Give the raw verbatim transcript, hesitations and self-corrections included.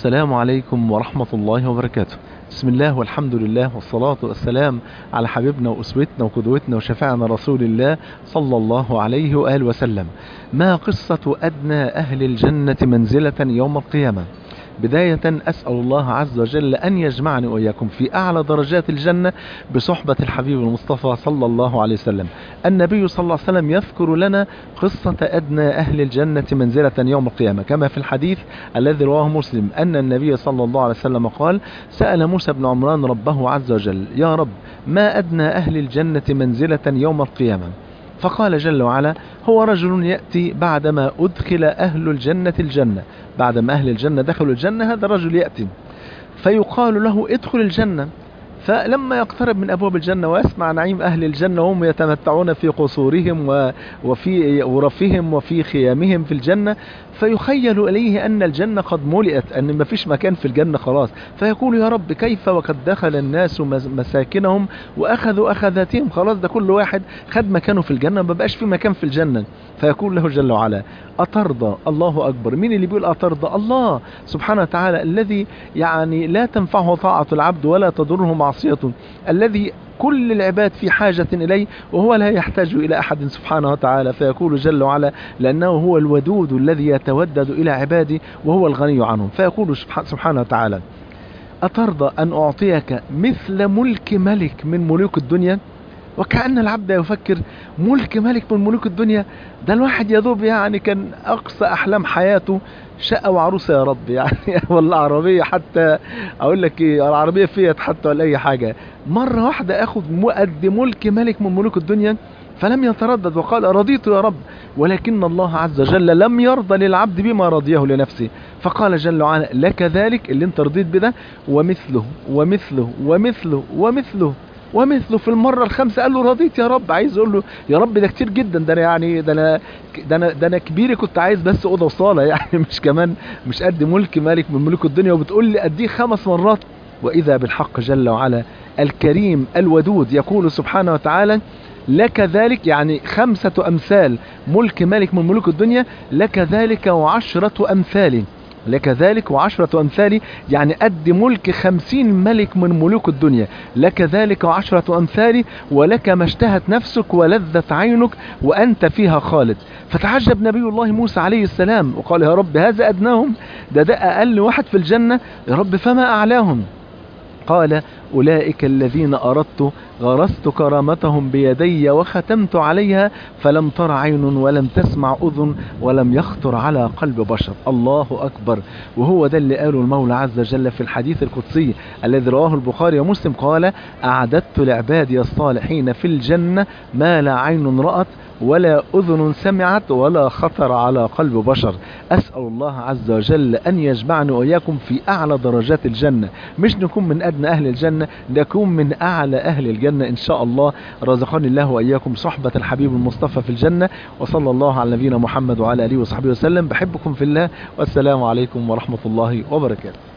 السلام عليكم ورحمة الله وبركاته. بسم الله والحمد لله والصلاة والسلام على حبيبنا وأسوتنا وقدوتنا وشفاعنا رسول الله صلى الله عليه وآله وسلم. ما قصة أدنى أهل الجنة منزلة يوم القيامة؟ بداية أسأل الله عز وجل أن يجمعني وإياكم في أعلى درجات الجنة بصحبة الحبيب المصطفى صلى الله عليه وسلم. النبي صلى الله عليه وسلم يذكر لنا قصة أدنى أهل الجنة منزلة يوم القيامة، كما في الحديث الذي رواه مسلم أن النبي صلى الله عليه وسلم قال: سأل موسى بن عمران ربه عز وجل: يا رب، ما أدنى أهل الجنة منزلة يوم القيامة؟ فقال جل وعلا: هو رجل يأتي بعدما أدخل أهل الجنة الجنة، بعدما أهل الجنة دخلوا الجنة هذا الرجل يأتي فيقال له: ادخل الجنة. فلما يقترب من أبواب الجنة ويسمع نعيم أهل الجنة وهم يتمتعون في قصورهم وفي غرفهم وفي خيامهم في الجنة، فيخيل إليه أن الجنة قد ملئت، أن ما فيش مكان في الجنة خلاص، فيقول: يا رب، كيف وقد دخل الناس مساكنهم وأخذوا أخذاتهم، خلاص ده كل واحد خد مكانه في الجنة، ما بقاش في مكان في الجنة. فيقول له جل وعلا: أترضى؟ الله أكبر. مين اللي بيقول أترضى؟ الله سبحانه وتعالى، الذي يعني لا تنفعه طاعة العبد ولا تضره معصيته، الذي كل العباد في حاجة إليه وهو لا يحتاج إلى أحد سبحانه وتعالى. فيقول جل وعلا: لأنه هو الودود الذي يتودد إلى عباده وهو الغني عنهم. فيقول سبحانه وتعالى: أترضى أن أعطيك مثل ملك ملك من ملوك الدنيا؟ وكأن العبد يفكر: ملك ملك من ملوك الدنيا؟ ده الواحد يذوب يعني كان أقصى أحلام حياته شقة وعروسة يا رب يعني ولا عربية، حتى أقول لك إيه، العربية فيها حتى ولا أي حاجة، مرة واحدة أخذ قد ملك ملك من ملوك الدنيا. فلم يتردد وقال: رضيت يا رب. ولكن الله عز وجل لم يرضى للعبد بما رضيه لنفسه، فقال جل وعلا: لك ذلك اللي انت رضيت بده ومثله ومثله ومثله ومثله ومثله في المرة الخامسة. قال له: رضيت يا رب. عايز يقول له: يا رب ده كتير جدا، ده انا يعني ده انا ده انا ده انا كبيري كنت عايز بس اوضه وصاله يعني مش كمان مش قد ملك مالك من ملوك الدنيا، وبتقول لي اديه خمس مرات. واذا بالحق جل وعلا الكريم الودود يقول سبحانه وتعالى: لك ذلك، يعني خمسة امثال ملك مالك من ملوك الدنيا، لك ذلك وعشرة امثال، لك ذلك وعشرة أمثالي، يعني قد ملك خمسين ملك من ملوك الدنيا، لك ذلك وعشرة أمثالي، ولك ما اشتهت نفسك ولذت عينك وأنت فيها خالد. فتعجب نبي الله موسى عليه السلام وقال: يا رب، هذا أدناهم، ده ده أقل واحد في الجنة، يا رب فما أعلاهم؟ قال: أولئك الذين أردت غرست كرامتهم بيدي وختمت عليها فلم تر عين ولم تسمع أذن ولم يخطر على قلب بشر. الله أكبر. وهو ده اللي قاله المولى عز وجل في الحديث القدسي الذي رواه البخاري ومسلم، قال: أعددت لعبادي الصالحين في الجنة ما لا عين رأت ولا أذن سمعت ولا خطر على قلب بشر. أسأل الله عز وجل أن يجمعني وإياكم في أعلى درجات الجنة، مش نكون من أدنى أهل الجنة، نكون من أعلى أهل الجنة إن شاء الله. رزقني الله وإياكم صحبة الحبيب المصطفى في الجنة، وصلى الله على نبينا محمد وعلى آله وصحبه وسلم. بحبكم في الله، والسلام عليكم ورحمة الله وبركاته.